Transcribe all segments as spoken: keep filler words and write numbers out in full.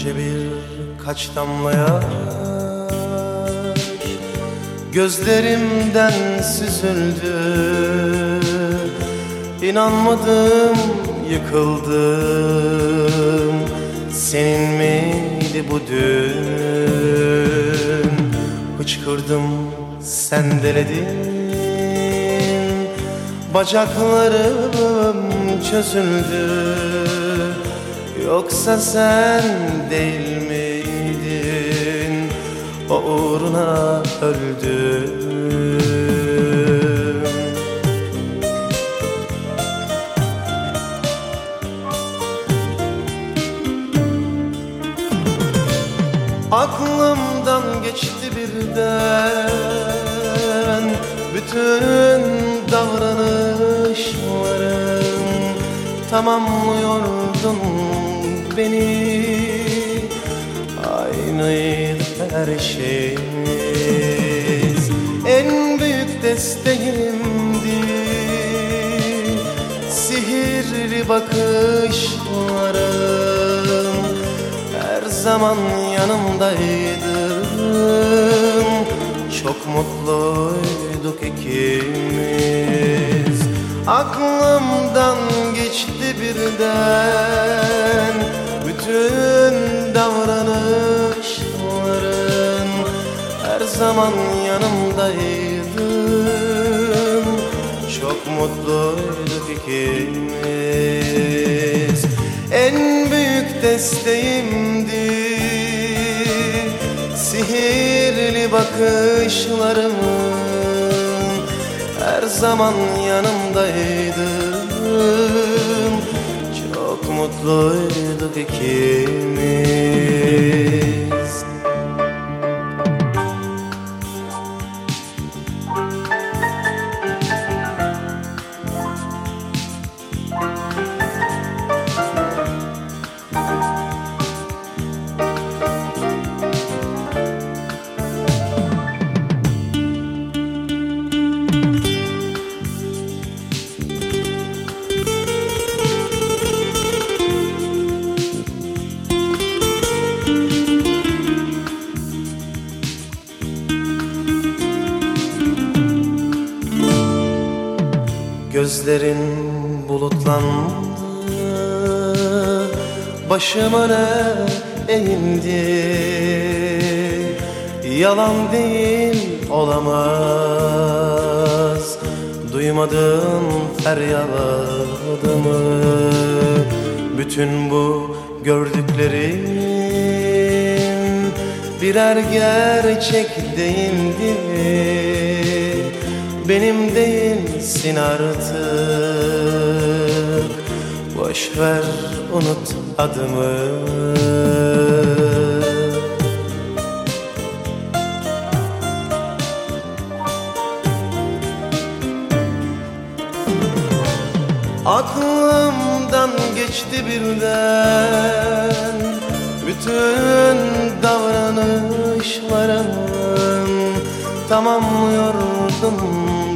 Önce birkaç damla yaş gözlerimden süzüldü. İnanmadım, yıkıldım. Senin miydi bu dün? Hıçkırdım, sendeledin. Bacaklarım çözüldü. Yoksa sen değil miydin? O uğruna öldüm. Aklımdan geçti birden bütün davranışlarım. Tamamlıyordun beni, aynıydı her şeyimiz. En büyük desteğimdi sihirli bakışlarım. Her zaman yanımdaydın, çok mutluyduk ikimiz. Aklımdan geçti birden bütün davranışların. Her zaman yanımdaydın, çok mutluyduk ikimiz. En büyük desteğimdi sihirli bakışlarım. Her zaman yanımdaydın, çok mutluyduk ikimiz. Gözlerin bulutlandı, başım öne eğildi. Yalan değil, olamaz, duymadın feryadımı. Bütün bu gördüklerim birer gerçek değildi. Benim değilsin artık, boş ver, unut adımı. Aklımdan geçti birden bütün davranışlarım. Tamamlıyordun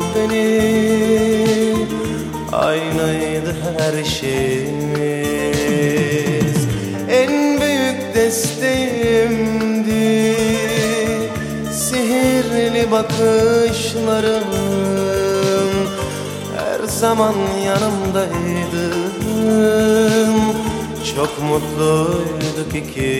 beni, aynıydı her şeyimiz. En büyük desteğimdi sihirli bakışlarım. Her zaman yanımdaydın, çok mutluyduk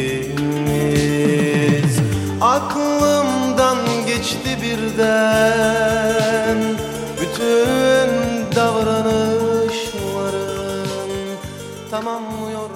ikimiz. Aklımdan geçti birden bütün davranışlarım. Tamamlıyor